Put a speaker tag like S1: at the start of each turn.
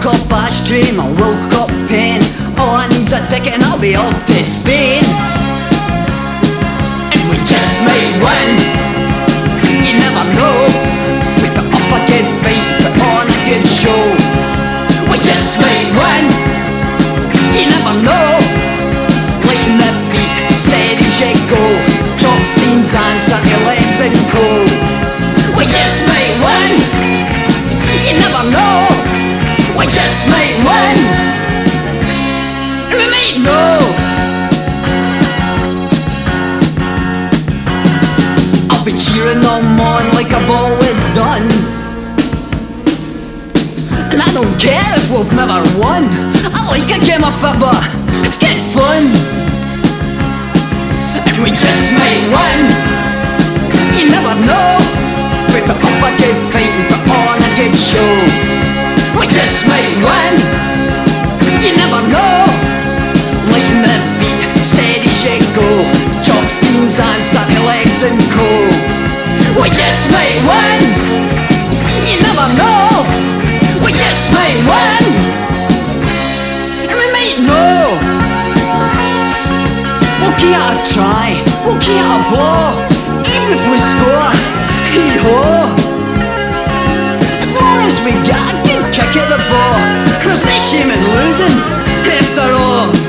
S1: World Cup ashtray, my World Cup pen. All I need's a ticket and I'll be off to Spain. And we just might win, you never know. We put up a good fight, put on a good show. We just might win, you never know. Lighten the beat, steady as you go. Drop steams and start your legs and co. We just might win, you never know. We just might win, and we might know. I'll be cheering them on like I've always done, and I don't care if we've never won. I like a game of football, it's good fun. And we just might win, you never know. We put up a good fight and put on a good show. We just might win, you never know. Lighten the beat, steady as you go. Chalk steams and start your legs and co. We just might win, you never know. We just might win, and we might know. We'll give it a try, we'll give it a blow. Even if we score, hee-ho. As long as we get a good kick at the ball, there's no shame in losing, after all.